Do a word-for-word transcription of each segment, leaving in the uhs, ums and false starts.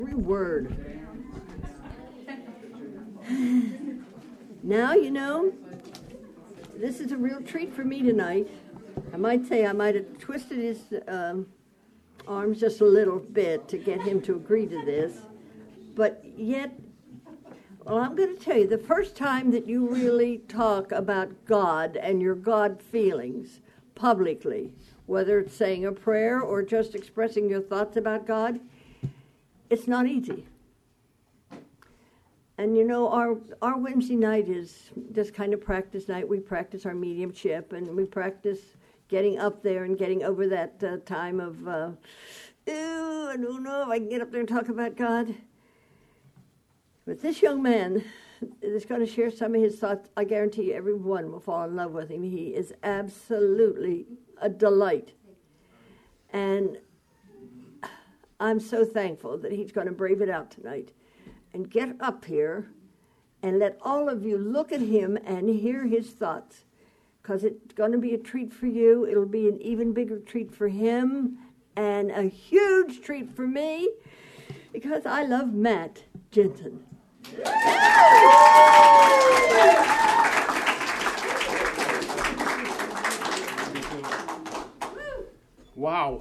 Every word. Now, you know, this is a real treat for me tonight. I might say I might have twisted his um, arms just a little bit to get him to agree to this. But yet, well, I'm going to tell you, the first time that you really talk about God and your God feelings publicly, whether it's saying a prayer or just expressing your thoughts about God, it's not easy. And you know, our our Wednesday night is just kind of practice night. We practice our mediumship, and we practice getting up there and getting over that uh, time of, uh, ew, I don't know if I can get up there and talk about God. But this young man is going to share some of his thoughts. I guarantee you everyone will fall in love with him. He is absolutely a delight. And I'm so thankful that he's going to brave it out tonight and get up here and let all of you look at him and hear his thoughts, because it's going to be a treat for you. It'll be an even bigger treat for him and a huge treat for me, because I love Matt Jensen. Wow.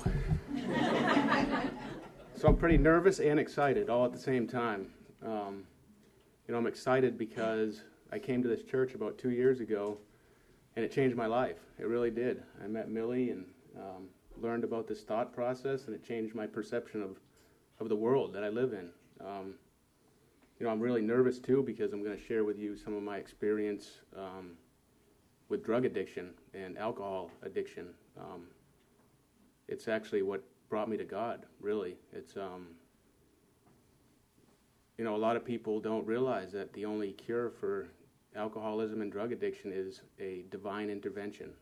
So I'm pretty nervous and excited all at the same time. Um, you know, I'm excited because I came to this church about two years ago, and it changed my life. It really did. I met Millie and um, learned about this thought process, and it changed my perception of, of the world that I live in. Um, you know, I'm really nervous, too, because I'm going to share with you some of my experience um, with drug addiction and alcohol addiction. Um, it's actually what brought me to God, really. It's, um, you know, a lot of people don't realize that the only cure for alcoholism and drug addiction is a divine intervention.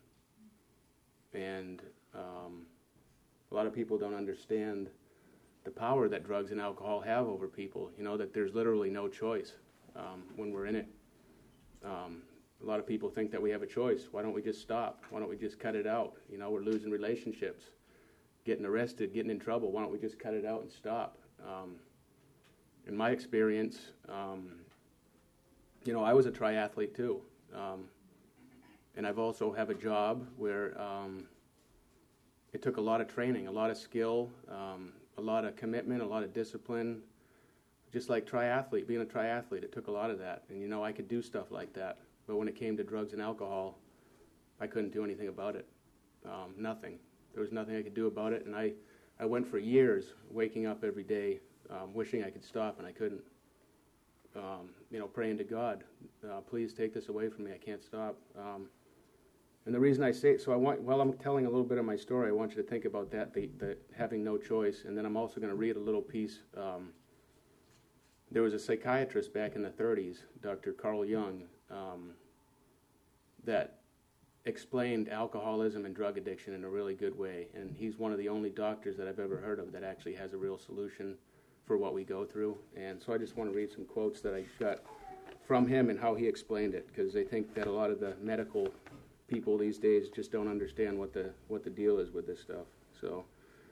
And um, a lot of people don't understand the power that drugs and alcohol have over people, you know, that there's literally no choice um, when we're in it. Um, a lot of people think that we have a choice. Why don't we just stop? Why don't we just cut it out? You know, we're losing relationships, getting arrested, getting in trouble. Why don't we just cut it out and stop? Um, in my experience, um, you know, I was a triathlete too. Um, and I've also have a job where um, it took a lot of training, a lot of skill, um, a lot of commitment, a lot of discipline. Just like triathlete, being a triathlete, it took a lot of that. And, you know, I could do stuff like that. But when it came to drugs and alcohol, I couldn't do anything about it. Um, nothing. There was nothing I could do about it. And I, I went for years waking up every day um, wishing I could stop, and I couldn't. Um, you know, praying to God, uh, please take this away from me. I can't stop. Um, and the reason I say, so I want, while I'm telling a little bit of my story, I want you to think about that, the, the having no choice. And then I'm also going to read a little piece. Um, there was a psychiatrist back in the thirties, Doctor Carl Jung, um, that explained alcoholism and drug addiction in a really good way. And he's one of the only doctors that I've ever heard of that actually has a real solution for what we go through. And so I just want to read some quotes that I got from him and how he explained it, because I think that a lot of the medical people these days just don't understand what the what the deal is with this stuff. So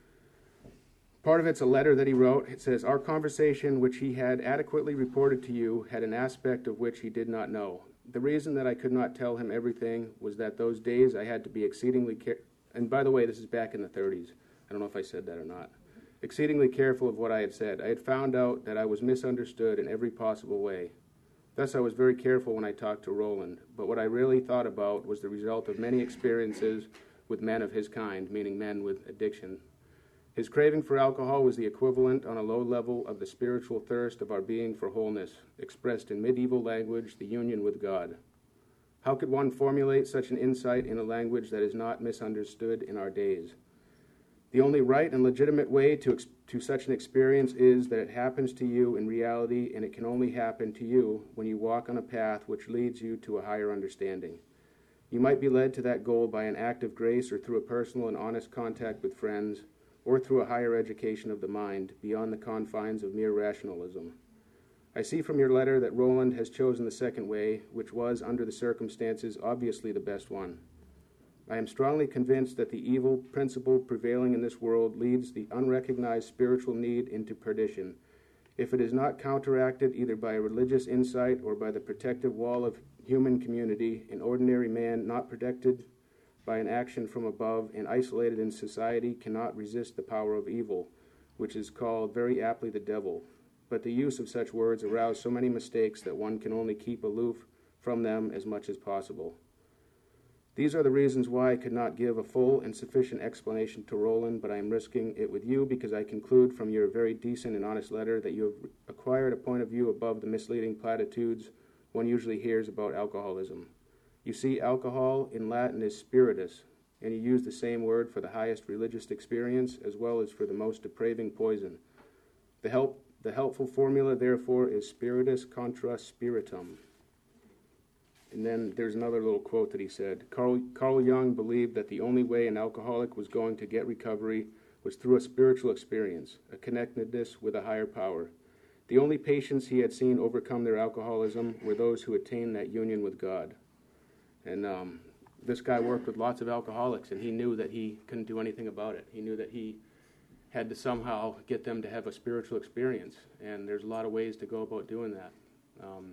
part of it's a letter that he wrote. It says, "Our conversation, which he had adequately reported to you, had an aspect of which he did not know. The reason that I could not tell him everything was that those days I had to be exceedingly care-" And by the way, this is back in the thirties. I don't know if I said that or not. "Exceedingly careful of what I had said. I had found out that I was misunderstood in every possible way. Thus I was very careful when I talked to Roland. But what I really thought about was the result of many experiences with men of his kind," meaning men with addiction. "His craving for alcohol was the equivalent on a low level of the spiritual thirst of our being for wholeness, expressed in medieval language, the union with God. How could one formulate such an insight in a language that is not misunderstood in our days? The only right and legitimate way to ex- to such an experience is that it happens to you in reality, and it can only happen to you when you walk on a path which leads you to a higher understanding. You might be led to that goal by an act of grace or through a personal and honest contact with friends, or through a higher education of the mind beyond the confines of mere rationalism. I see from your letter that Roland has chosen the second way, which was, under the circumstances, obviously the best one. I am strongly convinced that the evil principle prevailing in this world leads the unrecognized spiritual need into perdition, If it is not counteracted either by a religious insight or by the protective wall of human community, an ordinary man not protected by an action from above and isolated in society cannot resist the power of evil, which is called very aptly the devil. But the use of such words arouse so many mistakes that one can only keep aloof from them as much as possible. These are the reasons why I could not give a full and sufficient explanation to Roland, but I am risking it with you because I conclude from your very decent and honest letter that you have acquired a point of view above the misleading platitudes one usually hears about alcoholism. You see, alcohol in Latin is spiritus, and you use the same word for the highest religious experience as well as for the most depraving poison. The, help, the helpful formula, therefore, is spiritus contra spiritum. And then there's another little quote that he said. Carl, Carl Jung believed that the only way an alcoholic was going to get recovery was through a spiritual experience, a connectedness with a higher power. The only patients he had seen overcome their alcoholism were those who attained that union with God. And um, this guy worked with lots of alcoholics, and he knew that he couldn't do anything about it. He knew that he had to somehow get them to have a spiritual experience, and there's a lot of ways to go about doing that. Um,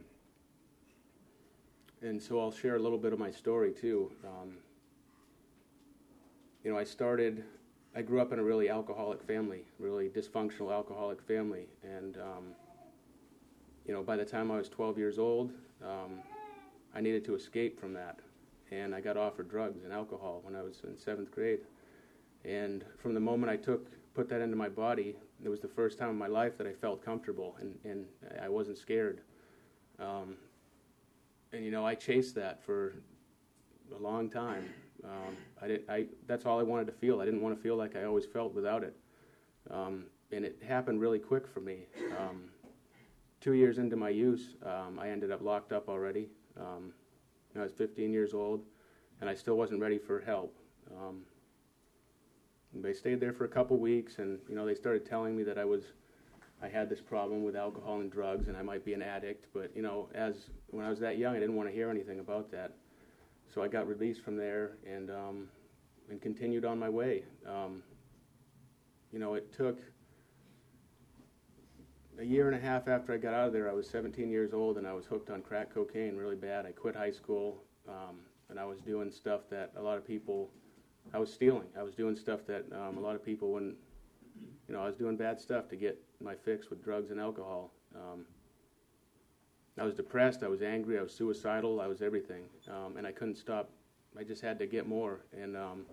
And so I'll share a little bit of my story, too. Um, you know, I started, I grew up in a really alcoholic family, really dysfunctional alcoholic family. And, um, you know, by the time I was twelve years old, um, I needed to escape from that. And I got offered drugs and alcohol when I was in seventh grade. And from the moment I took, put that into my body, it was the first time in my life that I felt comfortable and, and I wasn't scared. Um, And, you know, I chased that for a long time. Um, I did, I, that's all I wanted to feel. I didn't want to feel like I always felt without it. Um, and it happened really quick for me. Um, two years into my use, um, I ended up locked up already. Um, I was fifteen years old, and I still wasn't ready for help. Um, they stayed there for a couple weeks, and, you know, they started telling me that I was... I had this problem with alcohol and drugs, and I might be an addict. But, you know, as when I was that young, I didn't want to hear anything about that. So I got released from there and um, and continued on my way. Um, you know, it took a year and a half after I got out of there. I was seventeen years old, and I was hooked on crack cocaine really bad. I quit high school, um, and I was doing stuff that a lot of people, I was stealing. I was doing stuff that um, a lot of people wouldn't. You know, I was doing bad stuff to get my fix with drugs and alcohol. Um, I was depressed, I was angry, I was suicidal, I was everything. Um, and I couldn't stop. I just had to get more. And, um,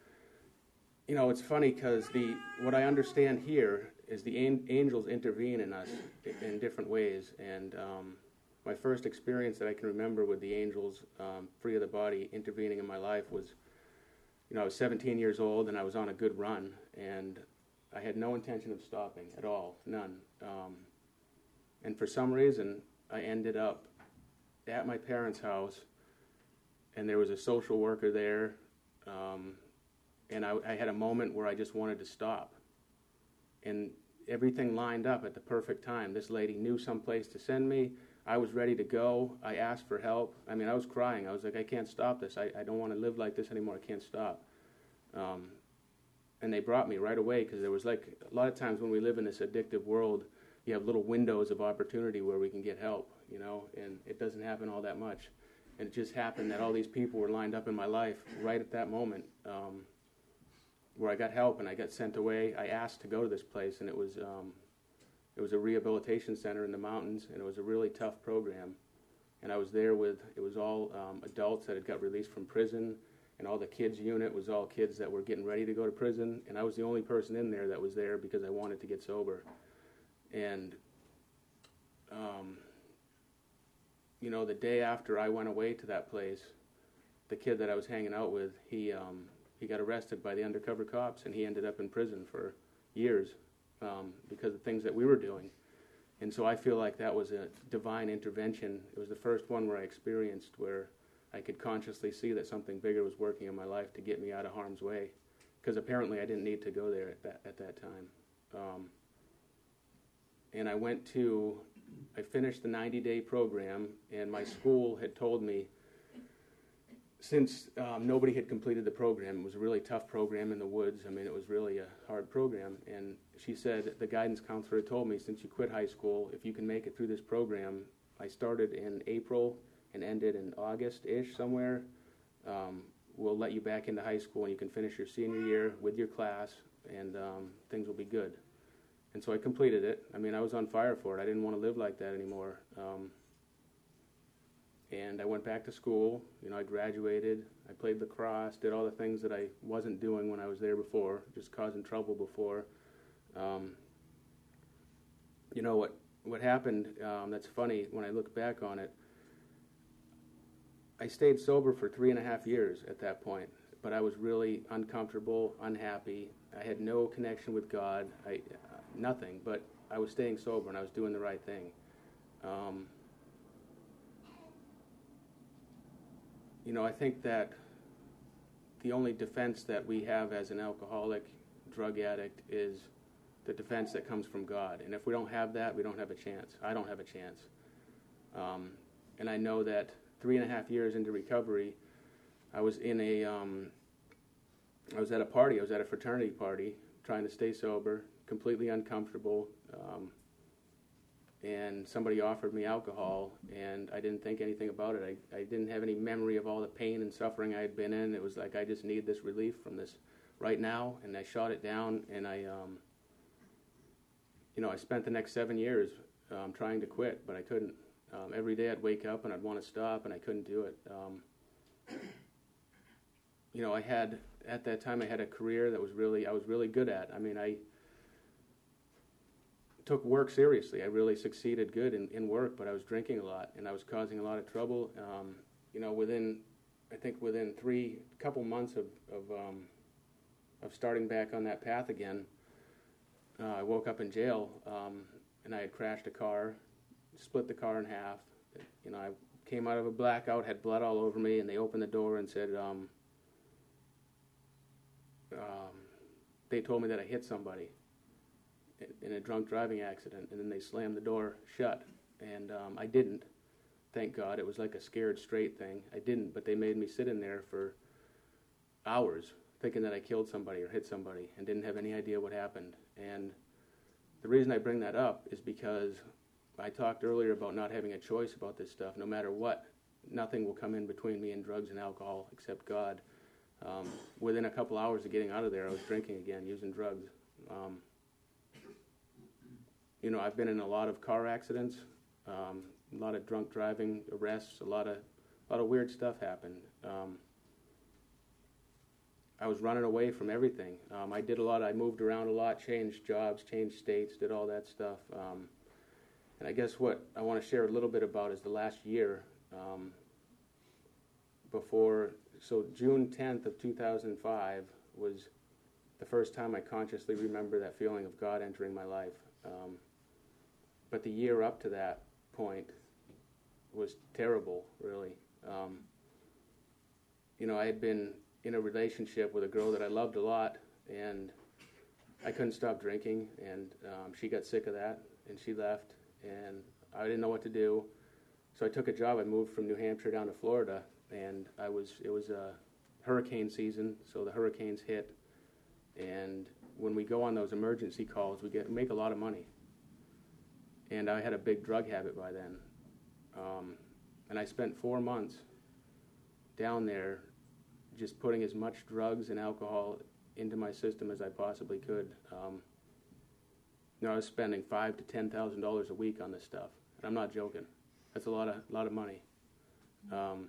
you know, it's funny because the what I understand here is the an- angels intervene in us in different ways. And um, my first experience that I can remember with the angels, um, free of the body, intervening in my life was, you know, I was seventeen years old and I was on a good run. And I had no intention of stopping at all, none. Um, and for some reason, I ended up at my parents' house, and there was a social worker there, um, and I, I had a moment where I just wanted to stop. And everything lined up at the perfect time. This lady knew some place to send me. I was ready to go. I asked for help. I mean, I was crying. I was like, I can't stop this. I, I don't want to live like this anymore. I can't stop. Um, And they brought me right away because there was like a lot of times when we live in this addictive world, you have little windows of opportunity where we can get help, you know, and it doesn't happen all that much. And it just happened that all these people were lined up in my life right at that moment um, where I got help and I got sent away. I asked to go to this place, and it was um, it was a rehabilitation center in the mountains, and it was a really tough program. And I was there with, it was all um, adults that had got released from prison. And all the kids unit was all kids that were getting ready to go to prison. And I was the only person in there that was there because I wanted to get sober. And, um, you know, the day after I went away to that place, the kid that I was hanging out with, he um, he got arrested by the undercover cops, and he ended up in prison for years um, because of things that we were doing. And so I feel like that was a divine intervention. It was the first one where I experienced where I could consciously see that something bigger was working in my life to get me out of harm's way, because apparently I didn't need to go there at that at that time. Um, and I went to, I finished the ninety-day program, and my school had told me since um, nobody had completed the program, it was a really tough program in the woods. I mean, it was really a hard program. And she said, the guidance counselor had told me, since you quit high school, if you can make it through this program, I started in April and ended in August-ish somewhere, um, we'll let you back into high school and you can finish your senior year with your class, and um, things will be good. And so I completed it. I mean, I was on fire for it. I didn't want to live like that anymore. Um, and I went back to school. You know, I graduated. I played lacrosse, did all the things that I wasn't doing when I was there before, just causing trouble before. Um, you know, what, what happened, um, that's funny, when I look back on it, I stayed sober for three and a half years at that point, but I was really uncomfortable, unhappy. I had no connection with God, I, uh, nothing, but I was staying sober and I was doing the right thing. Um, you know, I think that the only defense that we have as an alcoholic, drug addict, is the defense that comes from God. And if we don't have that, we don't have a chance. I don't have a chance. Um, and I know that three and a half years into recovery, I was in a, um, I was at a party, I was at a fraternity party, trying to stay sober, completely uncomfortable, um, and somebody offered me alcohol, and I didn't think anything about it. I, I didn't have any memory of all the pain and suffering I had been in. It was like, I just need this relief from this right now, and I shot it down, and I, um, you know, I spent the next seven years um, trying to quit, but I couldn't. Um, every day I'd wake up and I'd want to stop, and I couldn't do it. Um, you know, I had, at that time, I had a career that was really, I was really good at. I mean, I took work seriously. I really succeeded good in, in work, but I was drinking a lot, and I was causing a lot of trouble. Um, you know, within, I think within three, couple months of, of, um, of starting back on that path again, uh, I woke up in jail, um, and I had crashed a car, split the car in half. You know, I came out of a blackout, had blood all over me, and they opened the door and said, um, um, they told me that I hit somebody in a drunk driving accident, and then they slammed the door shut, and um, I didn't. Thank God. It was like a scared straight thing. I didn't, but they made me sit in there for hours thinking that I killed somebody or hit somebody and didn't have any idea what happened. And the reason I bring that up is because I talked earlier about not having a choice about this stuff. No matter what, nothing will come in between me and drugs and alcohol except God. Um, within a couple hours of getting out of there, I was drinking again, using drugs. Um, you know, I've been in a lot of car accidents, um, a lot of drunk driving arrests, a lot of, a lot of weird stuff happened. Um, I was running away from everything. Um, I did a lot. I moved around a lot, changed jobs, changed states, did all that stuff. Um, and I guess what I want to share a little bit about is the last year um, before. So June tenth of two thousand five was the first time I consciously remember that feeling of God entering my life. Um, but the year up to that point was terrible, really. Um, you know, I had been in a relationship with a girl that I loved a lot, and I couldn't stop drinking, and um, she got sick of that, and she left, and I didn't know what to do. So I took a job. I moved from New Hampshire down to Florida, and I was it was uh, hurricane season, so the hurricanes hit, and when we go on those emergency calls, we get make a lot of money. And I had a big drug habit by then, um, and I spent four months down there just putting as much drugs and alcohol into my system as I possibly could. Um, you know, I was spending five to ten thousand dollars a week on this stuff, and I'm not joking. That's a lot of lot of money. Um,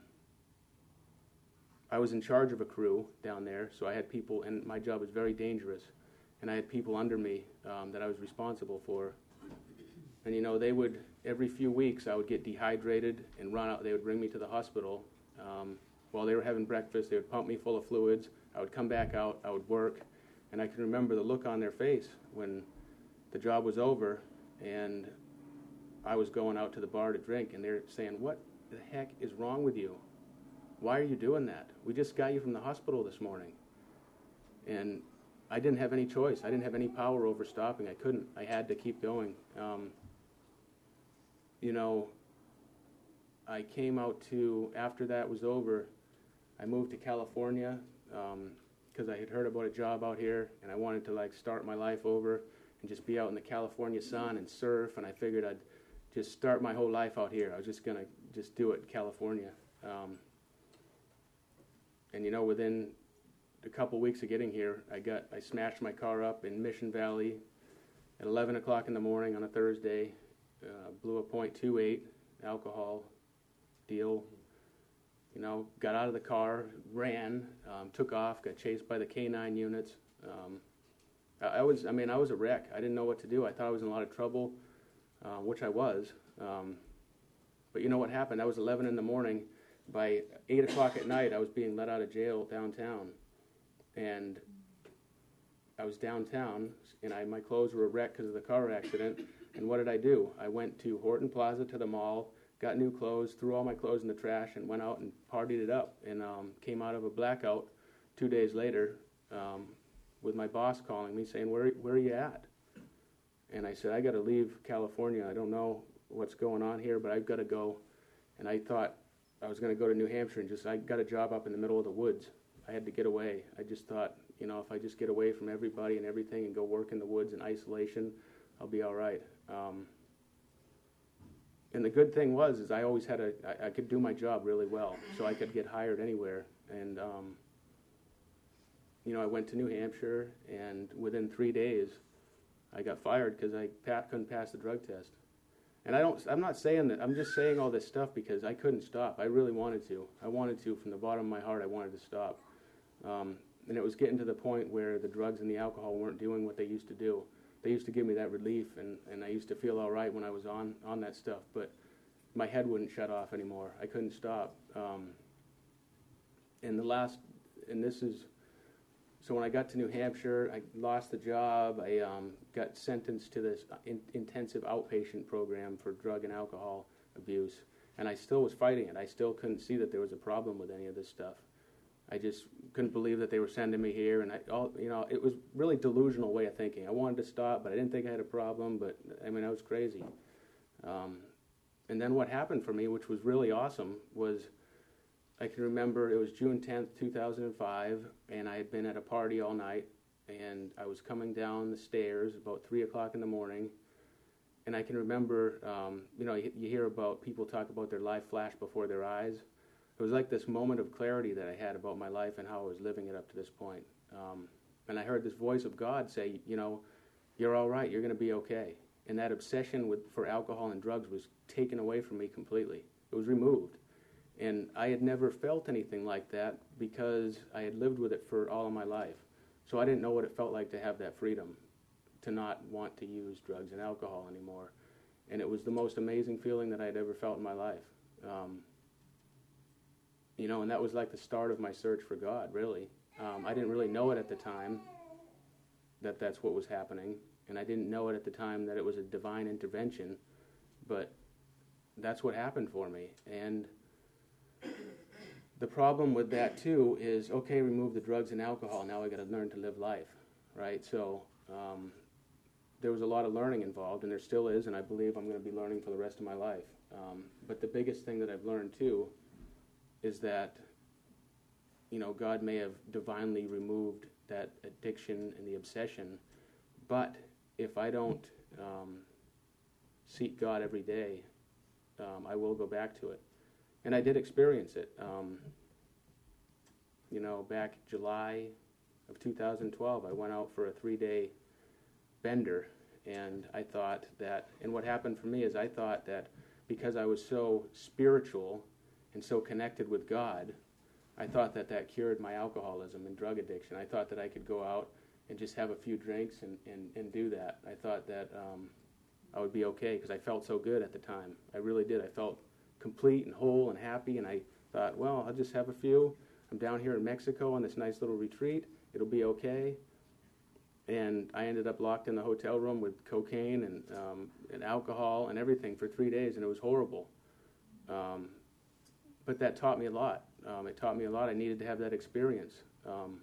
I was in charge of a crew down there, so I had people, and my job was very dangerous, and I had people under me um, that I was responsible for. And you know, they would every few weeks I would get dehydrated and run out. They would bring me to the hospital. Um, while they were having breakfast, they would pump me full of fluids. I would come back out. I would work, and I can remember the look on their face when the job was over, and I was going out to the bar to drink, and they're saying, "What the heck is wrong with you? Why are you doing that? We just got you from the hospital this morning." And I didn't have any choice. I didn't have any power over stopping. I couldn't. I had to keep going. Um, you know, I came out to, after that was over, I moved to California because um, I had heard about a job out here, and I wanted to like start my life over and just be out in the California sun and surf, and I figured I'd just start my whole life out here. I was just going to just do it in California. Um, and, you know, within a couple weeks of getting here, I got I smashed my car up in Mission Valley at eleven o'clock in the morning on a Thursday, uh, blew a point two eight alcohol deal, you know, got out of the car, ran, um, took off, got chased by the K nine units. Um, I, I was, I mean, I was a wreck. I didn't know what to do. I thought I was in a lot of trouble, uh, which I was. Um, but you know what happened? I was eleven in the morning. By eight o'clock at night, I was being let out of jail downtown. And I was downtown, and I, my clothes were a wreck because of the car accident. And what did I do? I went to Horton Plaza to the mall, got new clothes, threw all my clothes in the trash, and went out and partied it up. And um, came out of a blackout two days later um, with my boss calling me saying, where, where are you at? And I said, I got to leave California. I don't know what's going on here, but I've got to go. And I thought I was going to go to New Hampshire and just, I got a job up in the middle of the woods. I had to get away. I just thought, you know, if I just get away from everybody and everything and go work in the woods in isolation, I'll be all right. Um, and the good thing was, is I always had a, I, I could do my job really well, so I could get hired anywhere. And, um, you know, I went to New Hampshire, and within three days, I got fired because I pa- couldn't pass the drug test. And I don't, I'm not saying that, I'm just saying all this stuff because I couldn't stop. I really wanted to. I wanted to, from the bottom of my heart, I wanted to stop. Um, and it was getting to the point where the drugs and the alcohol weren't doing what they used to do. They used to give me that relief, and, and I used to feel all right when I was on, on that stuff. But my head wouldn't shut off anymore. I couldn't stop. Um, and the last, and this is, so when I got to New Hampshire, I lost the job. I um, got sentenced to this in, intensive outpatient program for drug and alcohol abuse. And I still was fighting it. I still couldn't see that there was a problem with any of this stuff. I just couldn't believe that they were sending me here, and I, all, you know, it was really delusional way of thinking. I wanted to stop, but I didn't think I had a problem. But I mean, I was crazy. Um, and then what happened for me, which was really awesome, was I can remember it was June tenth, two thousand five, and I had been at a party all night, and I was coming down the stairs about three o'clock in the morning, and I can remember, um, you know, you, you hear about people talk about their life flash before their eyes. It was like this moment of clarity that I had about my life and how I was living it up to this point. Um, and I heard this voice of God say, you know, you're all right, you're going to be okay. And that obsession with for alcohol and drugs was taken away from me completely. It was removed. And I had never felt anything like that because I had lived with it for all of my life. So I didn't know what it felt like to have that freedom, to not want to use drugs and alcohol anymore. And it was the most amazing feeling that I had ever felt in my life. Um, you know, and that was like the start of my search for God, really. Um, I didn't really know it at the time that that's what was happening. And I didn't know it at the time that it was a divine intervention. But that's what happened for me. And the problem with that, too, is, okay, remove the drugs and alcohol. Now I got to learn to live life, right? So um, there was a lot of learning involved, and there still is, and I believe I'm going to be learning for the rest of my life. Um, but the biggest thing that I've learned, too, is that, you know, God may have divinely removed that addiction and the obsession, but if I don't um, seek God every day, um, I will go back to it. And I did experience it. Um, you know, back July of two thousand twelve, I went out for a three-day bender, and I thought that, and what happened for me is I thought that because I was so spiritual and so connected with God, I thought that that cured my alcoholism and drug addiction. I thought that I could go out and just have a few drinks and, and, and do that. I thought that um, I would be okay because I felt so good at the time. I really did. I felt complete and whole and happy, and I thought, well, I'll just have a few. I'm down here in Mexico on this nice little retreat. It'll be okay. And I ended up locked in the hotel room with cocaine and, um, and alcohol and everything for three days, and it was horrible. Um, but that taught me a lot. Um, it taught me a lot. I needed to have that experience. Um,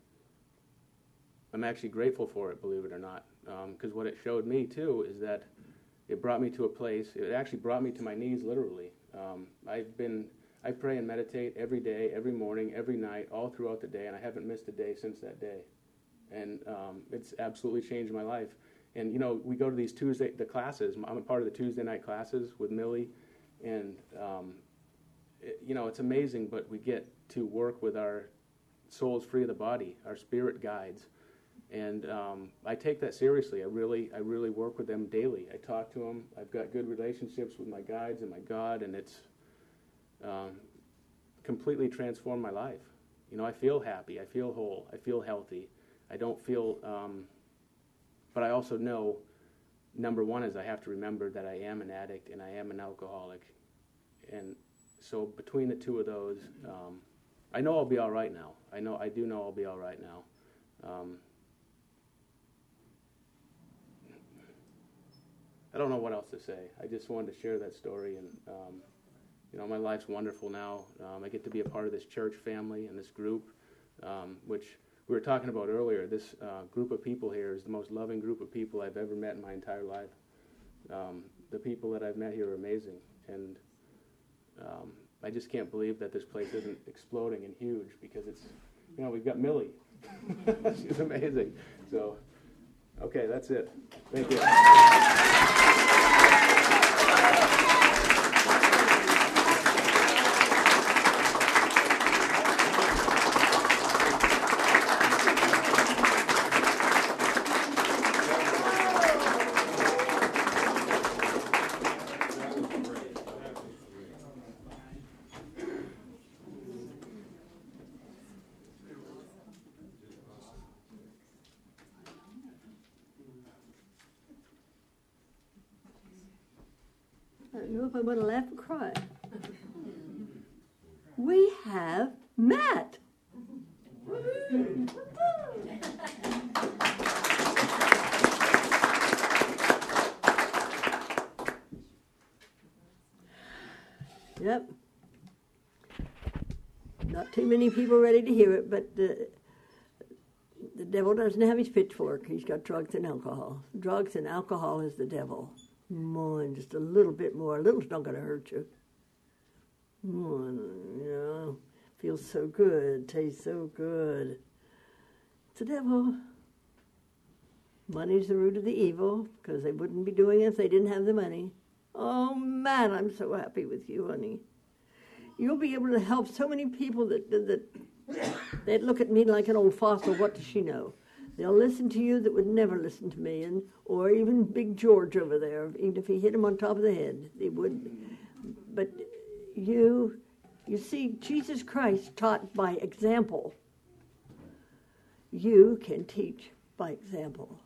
I'm actually grateful for it, believe it or not, because um, what it showed me, too, is that it brought me to a place, it actually brought me to my knees, literally. Um, I've been, I pray and meditate every day, every morning, every night, all throughout the day, and I haven't missed a day since that day. And um, it's absolutely changed my life. And, you know, we go to these Tuesday, the classes. I'm a part of the Tuesday night classes with Millie. And, um, it, you know, it's amazing, but we get to work with our souls free of the body, our spirit guides. And um, I take that seriously. I really, I really work with them daily. I talk to them. I've got good relationships with my guides and my God, and it's um, completely transformed my life. You know, I feel happy. I feel whole. I feel healthy. I don't feel, um, but I also know, number one is I have to remember that I am an addict and I am an alcoholic. And so between the two of those, um, I know I'll be all right now. I know, I do know I'll be all right now. Um, I don't know what else to say. I just wanted to share that story, and um, you know, my life's wonderful now. Um, I get to be a part of this church family and this group, um, which we were talking about earlier. This uh, group of people here is the most loving group of people I've ever met in my entire life. Um, the people that I've met here are amazing, and um, I just can't believe that this place isn't exploding and huge, because it's, you know, we've got Millie. She's amazing. So, okay, that's it. Thank you. I don't know if I want to laugh or cry. We have Matt. Yep. Not too many people ready to hear it, but the, the devil doesn't have his pitchfork. He's got drugs and alcohol. Drugs and alcohol is the devil. More, and just a little bit more. A little's not going to hurt you. More, you know, feels so good, tastes so good. It's the devil. Money's the root of the evil, because they wouldn't be doing it if they didn't have the money. Oh, man, I'm so happy with you, honey. You'll be able to help so many people that, that, that they'd look at me like an old fossil. What does she know? They'll listen to you that would never listen to me, and or even Big George over there. Even if he hit him on top of the head, they would. But you, you see, Jesus Christ taught by example. You can teach by example.